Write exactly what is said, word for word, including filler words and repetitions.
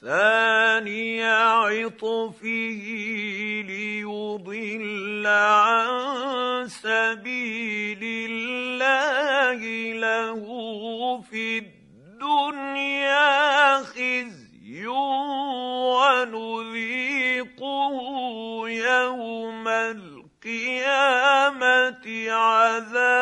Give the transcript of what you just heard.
ثاني عطفه ليضل عن سبيل الله له في الدنيا خزي ونذيقه يوم القيامة عذاب